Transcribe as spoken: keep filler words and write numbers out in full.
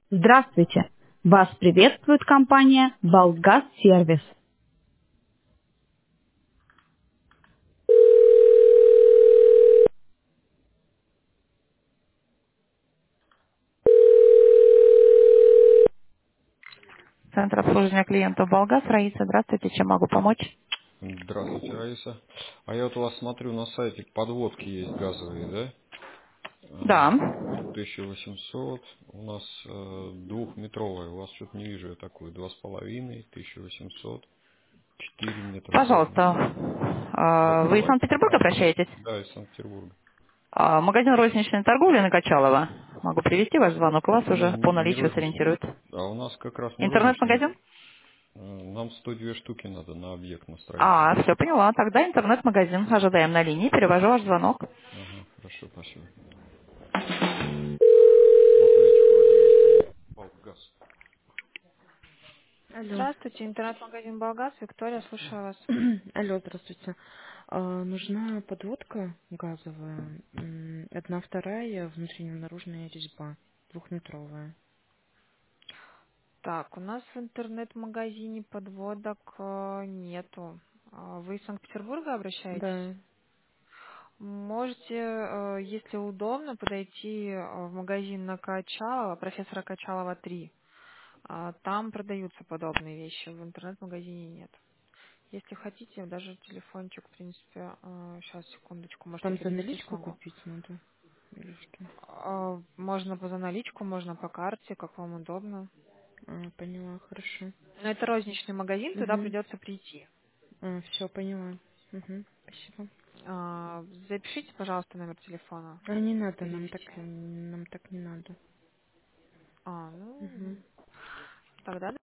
Здравствуйте! Вас приветствует компания «Болгаз Сервис». Центр обслуживания клиентов «Болгаз». Раиса, здравствуйте, чем могу помочь? Здравствуйте, Раиса. А я вот у вас смотрю на сайте, подводки есть газовые, да? Да. Э, тысяча восемьсот. У нас э, двухметровая. У вас что-то не вижу я такую. Два с половиной, тысяча восемьсот, четыре метра длина. Пожалуйста. А, Вы из Давайте Санкт-Петербурга попробуем. обращаетесь? Да, из Санкт-Петербурга. А, Магазин розничной торговли на Качалова. Могу привести ваш звонок, вас Не, уже по не наличию розничный. сориентируют. А у нас как раз не розничный. Интернет-магазин? Э, Нам сто две штуки надо на объект на строительный. А, все, поняла. Тогда интернет-магазин. Ожидаем на линии. Перевожу ваш звонок. Ага, хорошо, спасибо. Вот у этих вроде есть они. Балгаз. Алло. Здравствуйте, интернет-магазин «Болгаз». Виктория, слушаю вас. Алло, здравствуйте. А, нужна подводка газовая, м, одна вторая, внутренне-наружная резьба, двухметровая. Так, у нас в интернет-магазине подводок э, нету. А Вы из Санкт-Петербурга обращаетесь? Да. Можете, э, если удобно, подойти э, в магазин на Качалова, профессора Качалова три. А, Там продаются подобные вещи, в интернет-магазине нет. Если хотите, даже телефончик, в принципе, сейчас, секундочку, можете Там за перевести, наличку смогу. купить надо? Или что? А, Можно по заналичку, можно по карте, как вам удобно. А, поняла, хорошо. Но это розничный магазин, туда Угу. придется прийти. А, все, поняла. Угу. Спасибо. А, Запишите, пожалуйста, номер телефона. А не надо, нам так, Перевести. нам так не надо. А, ну, Угу. тогда